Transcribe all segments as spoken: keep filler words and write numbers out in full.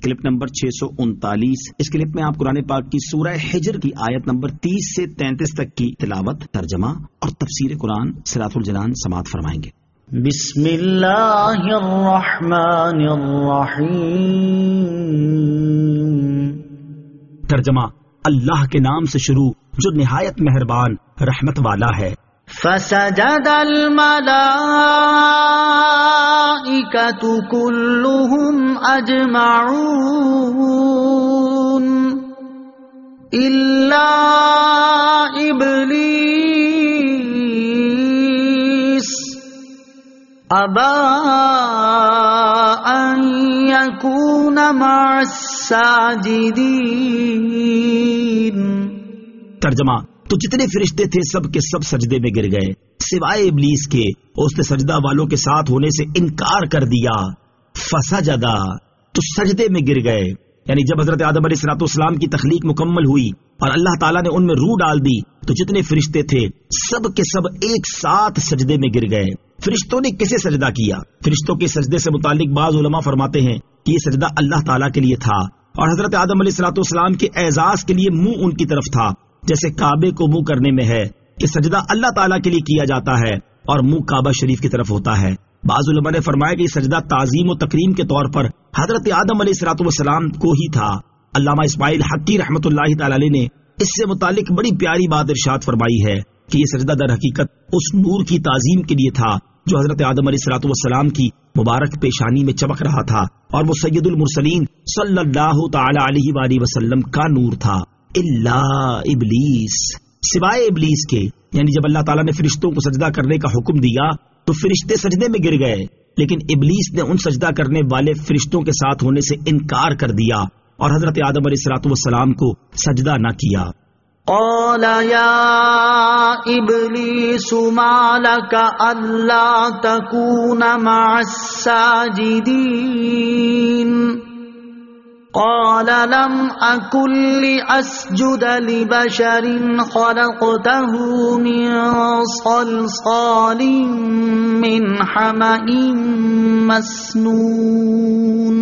Clip number چھ سو انتالیس۔ اس clip میں آپ قرآن پاک کی سورہ حجر کی آیت نمبر تیس سے تینتیس تک کی تلاوت، ترجمہ اور تفسیر قرآن صراط الجنان سماعت فرمائیں گے۔ بسم اللہ الرحمن الرحیم۔ ترجمہ، اللہ کے نام سے شروع جو نہایت مہربان رحمت والا ہے۔ فسجد الملائکۃ کلہم اجمعون الا ابلیس ابا ان یکون مع الساجدین۔ ترجمہ، تو جتنے فرشتے تھے سب کے سب سجدے میں گر گئے سوائے ابلیس کے، اس نے سجدہ والوں کے ساتھ ہونے سے انکار کر دیا۔ فسجدا، تو سجدے میں گر گئے، یعنی جب حضرت آدم علیہ الصلوۃ والسلام کی تخلیق مکمل ہوئی اور اللہ تعالیٰ نے ان میں روح ڈال دی تو جتنے فرشتے تھے سب کے سب ایک ساتھ سجدے میں گر گئے۔ فرشتوں نے کسے سجدہ کیا؟ فرشتوں کے سجدے سے متعلق بعض علماء فرماتے ہیں کہ یہ سجدہ اللہ تعالیٰ کے لیے تھا اور حضرت آدم علیہ الصلوۃ والسلام کے اعزاز کے لیے منہ ان کی طرف تھا، جیسے کعبے کو منہ کرنے میں ہے کہ سجدہ اللہ تعالیٰ کے لیے کیا جاتا ہے اور منہ کعبہ شریف کی طرف ہوتا ہے۔ بعض علماء نے فرمایا کہ یہ سجدہ تعظیم و تکریم کے طور پر حضرت آدم علیہ الصلوۃ والسلام کو ہی تھا۔ علامہ اسماعیل حقی رحمۃ اللہ تعالی علیہ نے اس سے متعلق بڑی پیاری بات ارشاد فرمائی ہے کہ یہ سجدہ در حقیقت اس نور کی تعظیم کے لیے تھا جو حضرت آدم علیہ الصلوۃ والسلام کی مبارک پیشانی میں چمک رہا تھا، اور وہ سید المرسلین صلی اللہ تعالی علیہ وآلہ وسلم کا نور تھا۔ الا ابلیس، سوائے ابلیس کے، یعنی جب اللہ تعالیٰ نے فرشتوں کو سجدہ کرنے کا حکم دیا تو فرشتے سجدے میں گر گئے، لیکن ابلیس نے ان سجدہ کرنے والے فرشتوں کے ساتھ ہونے سے انکار کر دیا اور حضرت آدم علیہ الصلوۃ والسلام کو سجدہ نہ کیا۔ قال یا ابلیس ما لک الا تکون مع الساجدین قال لم أكن لأسجد لبشر خلقته من صلصال من حمأ مسنون۔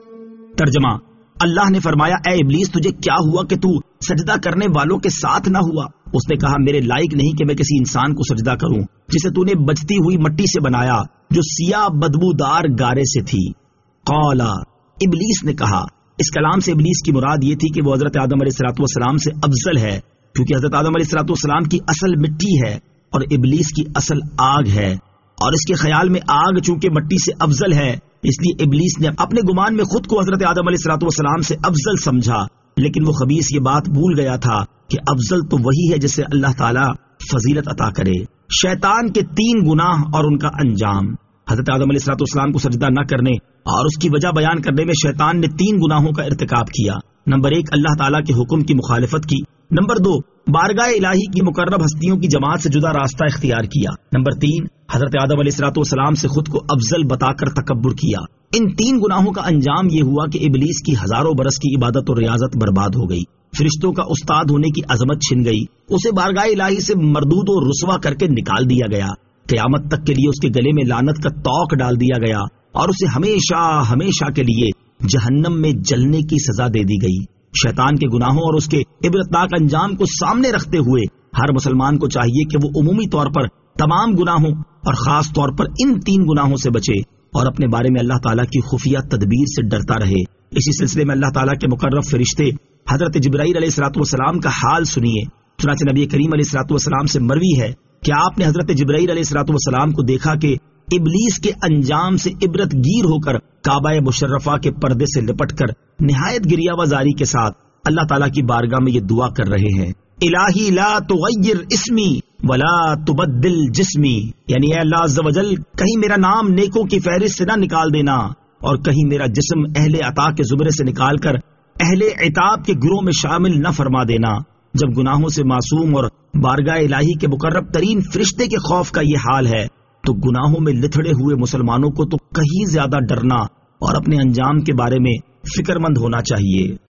ترجمہ، اللہ نے فرمایا اے ابلیس تجھے کیا ہوا کہ تو سجدہ کرنے والوں کے ساتھ نہ ہوا؟ اس نے کہا میرے لائق نہیں کہ میں کسی انسان کو سجدہ کروں جسے تو نے بجتی ہوئی مٹی سے بنایا جو سیاہ بدبودار گارے سے تھی۔ قال، ابلیس نے کہا، اس کلام سے ابلیس کی مراد یہ تھی کہ وہ حضرت آدم علیہ الصلوۃ والسلام سے افضل ہے، کیونکہ حضرت آدم علیہ الصلوۃ والسلام کی اصل مٹی ہے اور ابلیس کی اصل آگ ہے، اور اس کے خیال میں آگ چونکہ مٹی سے افضل ہے اس لیے ابلیس نے اپنے گمان میں خود کو حضرت آدم علیہ الصلوۃ والسلام سے افضل سمجھا، لیکن وہ خبیث یہ بات بھول گیا تھا کہ افضل تو وہی ہے جسے اللہ تعالیٰ فضیلت عطا کرے۔ شیطان کے تین گناہ اور ان کا انجام۔ حضرت آدم علیہ الصلوۃ والسلام کو سجدہ نہ کرنے اور اس کی وجہ بیان کرنے میں شیطان نے تین گناہوں کا ارتکاب کیا۔ نمبر ایک، اللہ تعالیٰ کے حکم کی مخالفت کی۔ نمبر دو، بارگاہ الہی کی مقرب ہستیوں کی جماعت سے جدا راستہ اختیار کیا۔ نمبر تین، حضرت آدم علیہ الصلوۃ والسلام سے خود کو افضل بتا کر تکبر کیا۔ ان تین گناہوں کا انجام یہ ہوا کہ ابلیس کی ہزاروں برس کی عبادت اور ریاضت برباد ہو گئی، فرشتوں کا استاد ہونے کی عظمت چھن گئی، اسے بارگاہ الہی سے مردود و رسوا کر کے نکال دیا گیا، قیامت تک کے لیے اس کے گلے میں لعنت کا طوق ڈال دیا گیا اور اسے ہمیشہ ہمیشہ کے لیے جہنم میں جلنے کی سزا دے دی گئی۔ شیطان کے گناہوں اور اس کے عبرتناک انجام کو سامنے رکھتے ہوئے ہر مسلمان کو چاہیے کہ وہ عمومی طور پر تمام گناہوں اور خاص طور پر ان تین گناہوں سے بچے اور اپنے بارے میں اللہ تعالیٰ کی خفیہ تدبیر سے ڈرتا رہے۔ اسی سلسلے میں اللہ تعالیٰ کے مقرب فرشتے حضرت جبرائیل علیہ الصلوۃ والسلام کا حال سنیے۔ چنانچہ نبی کریم علیہ الصلوۃ والسلام سے مروی ہے کہ آپ نے حضرت جبرائیل علیہ الصلوۃ والسلام کو دیکھا کہ ابلیس کے انجام سے عبرت گیر ہو کر کعبہ مشرفہ کے پردے سے لپٹ کر نہایت گریہ وزاری کے ساتھ اللہ تعالیٰ کی بارگاہ میں یہ دعا کر رہے ہیں، الہی لا تغیر اسمی ولا تبدل جسمی، یعنی اے اللہ عز و جل کہیں میرا نام نیکوں کی فہرست سے نہ نکال دینا اور کہیں میرا جسم اہل عطا کے زمرے سے نکال کر اہل عتاب کے گروہ میں شامل نہ فرما دینا۔ جب گناہوں سے معصوم اور بارگاہ الہی کے مقرب ترین فرشتے کے خوف کا یہ حال ہے تو گناہوں میں لتھڑے ہوئے مسلمانوں کو تو کہیں زیادہ ڈرنا اور اپنے انجام کے بارے میں فکر مند ہونا چاہیے۔